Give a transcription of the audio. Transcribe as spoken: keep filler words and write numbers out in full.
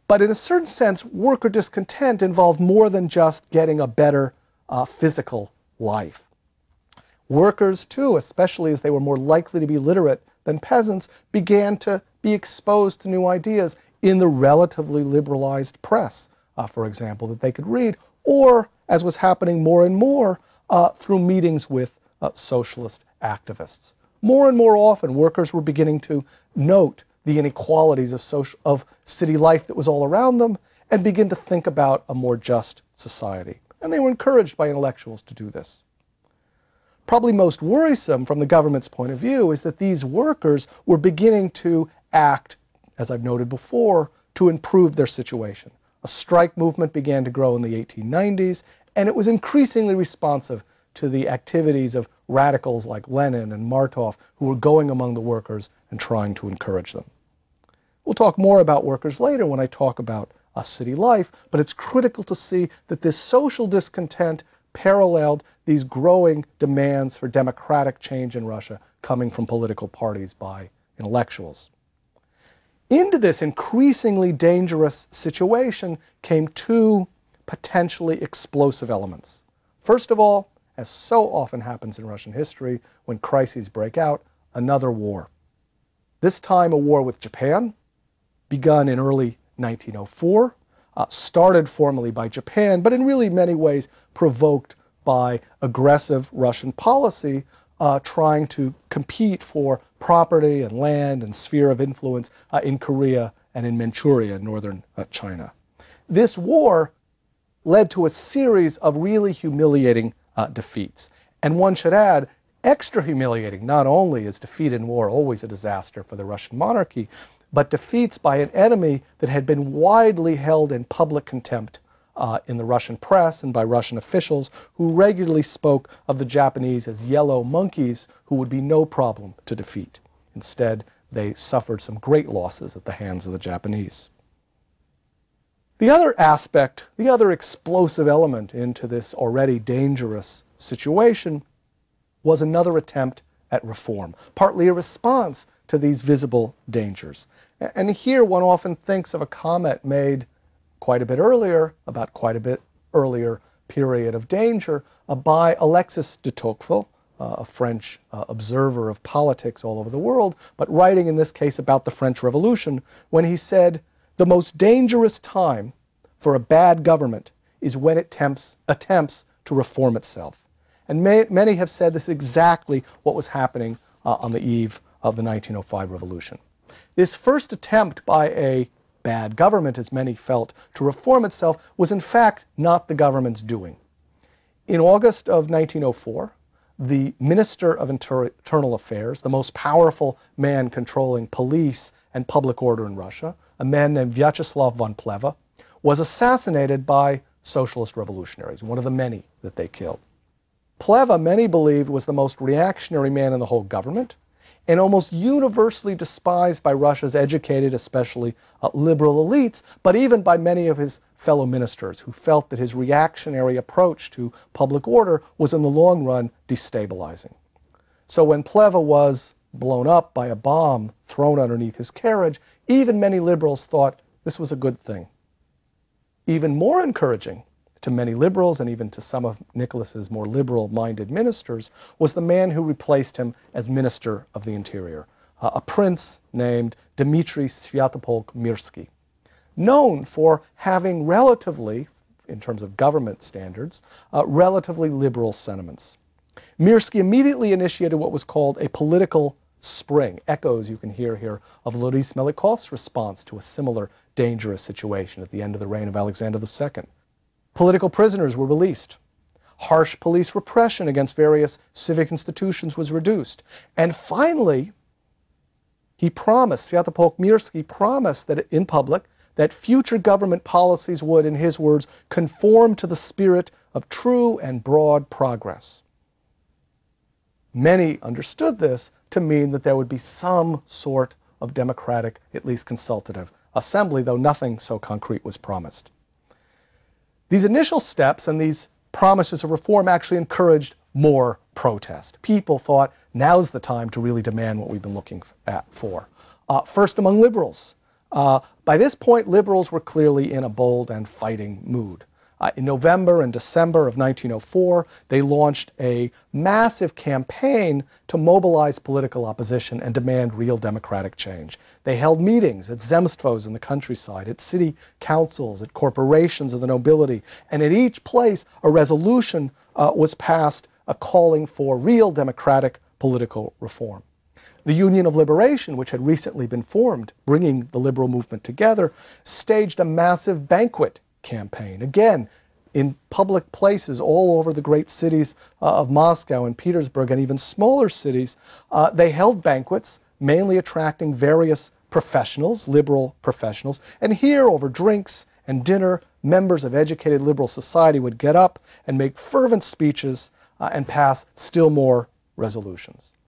But in a certain sense, worker discontent involved more than just getting a better uh, physical life. Workers, too, especially as they were more likely to be literate than peasants, began to be exposed to new ideas in the relatively liberalized press, uh, for example, that they could read, or, as was happening more and more, uh, through meetings with uh, socialist activists. More and more often, workers were beginning to note the inequalities of, social, of city life that was all around them and begin to think about a more just society. And they were encouraged by intellectuals to do this. Probably most worrisome from the government's point of view is that these workers were beginning to act, as I've noted before, to improve their situation. A strike movement began to grow in the eighteen nineties, and it was increasingly responsive to the activities of radicals like Lenin and Martov, who were going among the workers and trying to encourage them. We'll talk more about workers later when I talk about uh, city life, but it's critical to see that this social discontent paralleled these growing demands for democratic change in Russia coming from political parties by intellectuals. Into this increasingly dangerous situation came two potentially explosive elements. First of all, as so often happens in Russian history, when crises break out, another war. This time a war with Japan, begun in early nineteen oh four, uh, started formally by Japan, but in really many ways provoked by aggressive Russian policy uh, trying to compete for property and land and sphere of influence uh, in Korea and in Manchuria, northern uh, China. This war led to a series of really humiliating uh, defeats. And one should add, extra humiliating. Not only is defeat in war always a disaster for the Russian monarchy, but defeats by an enemy that had been widely held in public contempt uh, in the Russian press and by Russian officials who regularly spoke of the Japanese as yellow monkeys who would be no problem to defeat. Instead, they suffered some great losses at the hands of the Japanese. The other aspect, the other explosive element into this already dangerous situation was another attempt at reform, partly a response to these visible dangers. And here one often thinks of a comment made quite a bit earlier, about quite a bit earlier period of danger, uh, by Alexis de Tocqueville, uh, a French uh, observer of politics all over the world, but writing in this case about the French Revolution, when he said, "The most dangerous time for a bad government is when it attempts, attempts to reform itself." And may, many have said this is exactly what was happening uh, on the eve of the nineteen oh five revolution. This first attempt by a bad government, as many felt, to reform itself was in fact not the government's doing. In August of nineteen oh four, the Minister of Inter Internal Affairs, the most powerful man controlling police and public order in Russia, a man named Vyacheslav von Plehve, was assassinated by socialist revolutionaries, one of the many that they killed. Plehve, many believed, was the most reactionary man in the whole government, and almost universally despised by Russia's educated, especially uh, liberal elites, but even by many of his fellow ministers who felt that his reactionary approach to public order was in the long run destabilizing. So when Plehve was blown up by a bomb thrown underneath his carriage, even many liberals thought this was a good thing. Even more encouraging to many liberals and even to some of Nicholas's more liberal-minded ministers was the man who replaced him as Minister of the Interior, uh, a prince named Dmitry Svyatopolk Mirsky, known for having relatively, in terms of government standards, uh, relatively liberal sentiments. Mirsky immediately initiated what was called a political spring, echoes you can hear here of Loris Melikov's response to a similar dangerous situation at the end of the reign of Alexander the Second. Political prisoners were released. Harsh police repression against various civic institutions was reduced. And finally, he promised, Svyatopolk Mirsky promised that in public that future government policies would, in his words, conform to the spirit of true and broad progress. Many understood this to mean that there would be some sort of democratic, at least consultative, assembly, though nothing so concrete was promised. These initial steps and these promises of reform actually encouraged more protest. People thought, now's the time to really demand what we've been looking at for. Uh, first among liberals, Uh, by this point, liberals were clearly in a bold and fighting mood. Uh, in November and December of nineteen oh four, they launched a massive campaign to mobilize political opposition and demand real democratic change. They held meetings at zemstvos in the countryside, at city councils, at corporations of the nobility, and at each place a resolution uh, was passed uh, calling for real democratic political reform. The Union of Liberation, which had recently been formed, bringing the liberal movement together, staged a massive banquet campaign. Again, in public places all over the great cities uh, of Moscow and Petersburg and even smaller cities, uh, they held banquets, mainly attracting various professionals, liberal professionals. And here, over drinks and dinner, members of educated liberal society would get up and make fervent speeches uh, and pass still more resolutions.